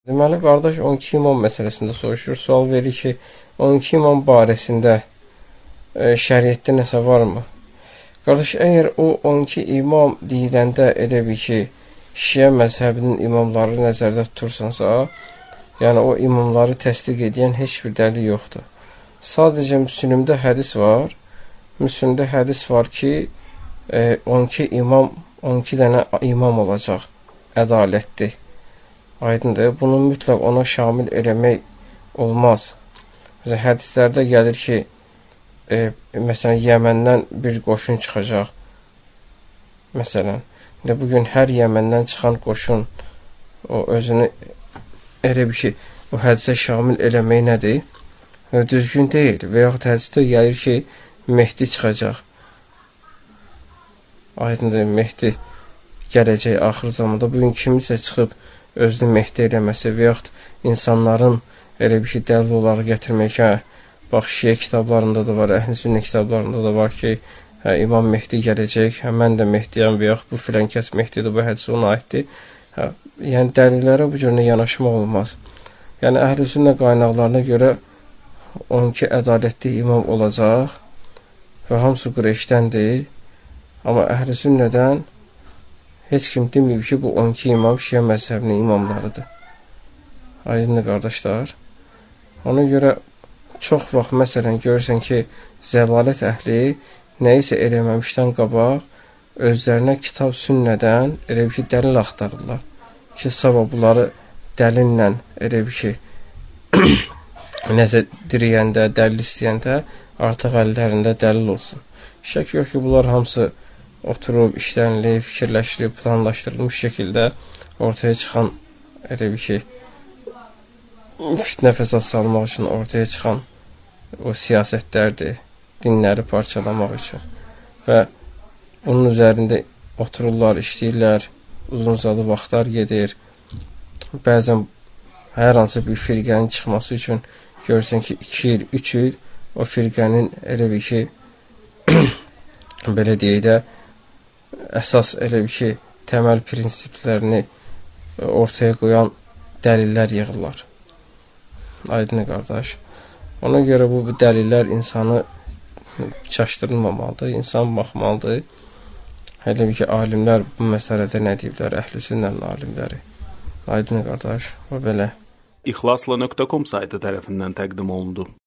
Deməli, qardaş 12 imam məsələsində soruşur. Sual verir ki, 12 imam barəsində şəriətdə nəsə varmı? Qardaş, əgər o 12 imam deyiləndə elə bir ki, Şiə məzhəbinin imamları nəzərdə tutursansa, yəni o imamları təsdiq edən heç bir dəlil yoxdur. Sadəcə Müslimdə hədis var. Müslimdə hədis var ki, 12 imam, 12 dənə imam olacaq, ədalətli. Aydındır. Bunu mütləq ona şamil eləmək olmaz. Məsələn, hədislərdə gəlir ki, məsələn, Yəməndən bir qoşun çıxacaq. Məsələn, bugün hər Yəməndən çıxan qoşun o özünü elə bir şey, o hədisə şamil eləmək nədir? Düzgün deyil. Və yaxud hədisdə gəlir ki, Mehdi çıxacaq. Aydındır, Mehdi gələcək axır zamanda. Bugün kimisə çıxıb özünü Mehdi eləməsi və yaxud insanların elə bir şey dəlil olaraq gətirmək ki, bax, Şiə kitablarında da var, Əhl-i Sünnə kitablarında da var ki, İmam Mehdi gələcək, mən də Mehdiyəm və yaxud bu filan kəs Mehdidir, bu hədis ona aiddir. Yəni, dəlillərə bu cürlə yanaşmaq olmaz. Yəni, Əhl-i Sünnə qaynaqlarına görə 12 ədalətli imam olacaq və hamısı Qureyşdəndir. Amma Əhl-i Sünnədən heç kim deməyib ki, bu 12 imam Şiə məzhəbinin imamlarıdır. Aydındır, qardaşlar. Ona görə çox vaxt, məsələn, görürsən ki, zəlalət əhli nəyisə eləməmişdən qabaq özlərinə kitab sünnədən elə bir ki, dəlil axtarırlar. Ki, sabah bunları dəlillə elə bir ki, nəsə diriyəndə, dəlil istəyəndə artıq əllərində dəlil olsun. Şək yox ki, bunlar hamısı oturub, işlənilib, fikirləşilib, planlaşdırılmış şəkildə ortaya çıxan elə bir ki, fitnə fəsad salmaq üçün ortaya çıxan o siyasətlərdir, dinləri parçalamaq üçün. Və bunun üzərində otururlar, işləyirlər, uzun-uzadı vaxtlar gedir. Bəzən hər hansı bir firqənin çıxması üçün görürsən ki, 2 il, 3 il o firqənin elə bir ki, belə deyək də, əsas elə bir ki, təməl prinsiplərini ortaya qoyan dəlillər yığırlar. Aydın qardaş. Ona görə bu dəlillər insanı çaşdırılmamalıdır, insan baxmalıdır. Elə bir ki, alimlər bu məsələdə nə deyiblər, Əhl-i Sünnənin alimləri. Aydın qardaş, o belə. İxlasla.com saytı tərəfindən təqdim olundu.